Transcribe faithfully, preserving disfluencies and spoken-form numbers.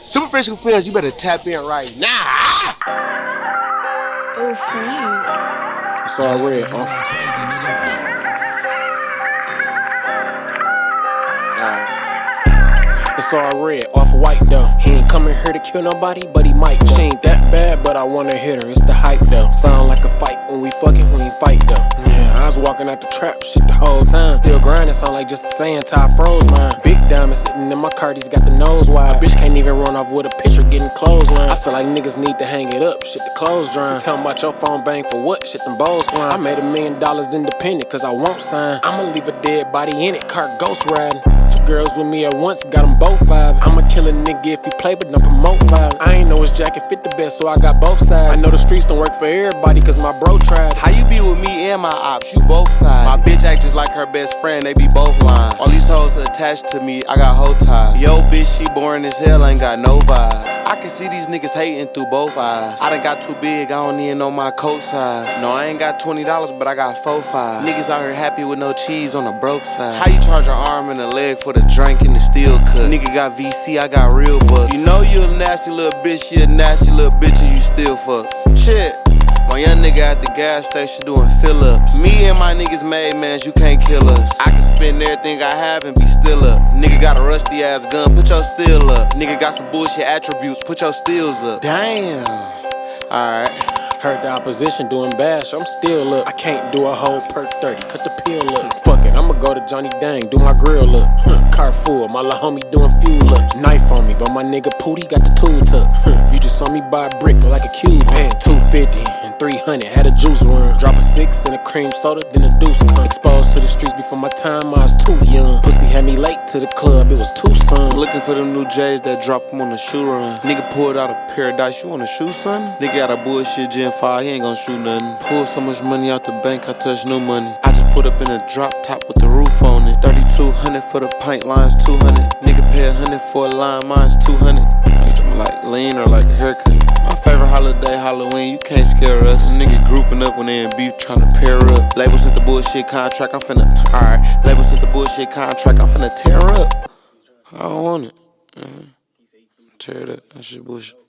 Super Physical Pills, you better tap in right now. Oh, Frank. It's all red, huh? Alright. It's all red, off white though. He ain't coming here to kill nobody, but he might though. She ain't that bad, but I wanna hit her, it's the hype though. Sound like a fight when we fuck it, we ain't fight though. Yeah, I was walking out the trap shit the whole time. Still grinding, sound like just a saying till I froze mine. Big diamond sitting in my car, he's got the nose wide. A bitch can't even run off with a picture getting clothesline. I feel like niggas need to hang it up, shit the clothes drying. Tell 'em about your phone bang for what, shit them bowls flying. I made a million dollars independent cause I won't sign. I'ma leave a dead body in it, car ghost riding. Two girls with me at once, got them both five. I'ma kill a nigga if he play but don't promote violence. I ain't know his jacket fit the best so I got both sides. I know the streets don't work for everybody cause my bro tried. How you be with me and my ops? You both sides. My bitch act just like her best friend, they be both lying. All these hoes attached to me, I got hoe ties. Yo bitch, she boring as hell, ain't got no vibe. I can see these niggas hating through both eyes. I done got too big, I don't even know my coat size. No, I ain't got twenty dollars, but I got four five. Niggas out here happy with no cheese on the broke side. How you charge an arm and a leg for the drink and the steel cut? Nigga got V C, I got real bucks. You know you a nasty little bitch, you a nasty little bitch and you still fuck. Shit. My young nigga at the gas station doing fill-ups. Me and my niggas made mans, you can't kill us. I can spend everything I have and be still up. Nigga got a rusty ass gun, put your steel up. Nigga got some bullshit attributes, put your steels up. Damn. Alright. Heard the opposition doing bad, so I'm still up. I can't do a whole perk thirty, cut the pill up. Fuck it, I'ma go to Johnny Dang, do my grill up. Huh, car full, my little homie doing fuel ups. Knife on me, but my nigga Pootie got the tool tuck. Huh, you just saw me buy a brick, look like a cube. Paying two fifty and three hundred, had a juice run. Drop a six and a cream soda, then a deuce come. Exposed to the streets before my time, I was too young. Pussy had me late to the club, it was too soon. Looking for them new J's that drop them on the shoe run. Nigga pulled out a paradise, you wanna shoot son? Nigga got a bullshit Gen five, he ain't gon' shoot nothing. Pulled so much money out the bank, I touched new money. I just put up in a drop top with the roof on it. thirty-two hundred for the pint, lines two hundred. Nigga pay a hundred for a line, mine's two hundred. You talking like lean or like a haircut? My favorite holiday, Halloween, you can't scare us. Nigga grouping up when they in beef, trying to pair up. Label sent the bullshit contract, I'm finna, alright. Label sent the bullshit contract, I'm finna tear up. I don't want it. Mm-hmm. Tear it up, that shit bullshit.